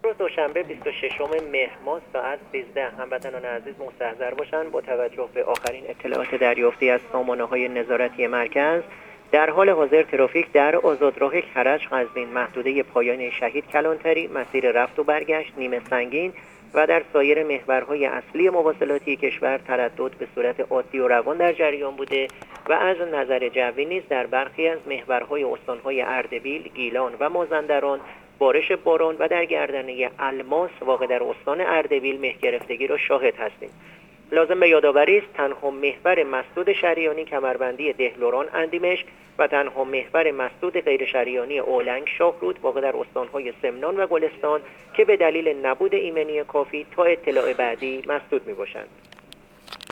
امروز دوشنبه 26 مهر ماه ساعت 13 هموطنان عزیز مستحضر باشند با توجه به آخرین اطلاعات دریافتی از سامانه‌های نظارتی مرکز. در حال حاضر ترافیک در آزادراه کرج قزوین محدوده پایانی شهید کلانتری مسیر رفت و برگشت نیمه سنگین و در سایر محورهای اصلی مواصلاتی کشور تردد به صورت عادی و روان در جریان بوده و از نظر جوی نیز در برخی از محورهای استانهای اردبیل، گیلان و مازندران بارش باران و در گردنه الماس واقع در استان اردبیل مه گرفتگی را شاهد هستیم. لازم به یادآوری است تنها محور مسدود شریانی کمربندی دهلوران اندیمشک و تنها محور مسدود غیر شریانی اولنگ شاهرود واقع در استانهای سمنان و گلستان که به دلیل نبود ایمنی کافی تا اطلاع بعدی مسدود میباشند.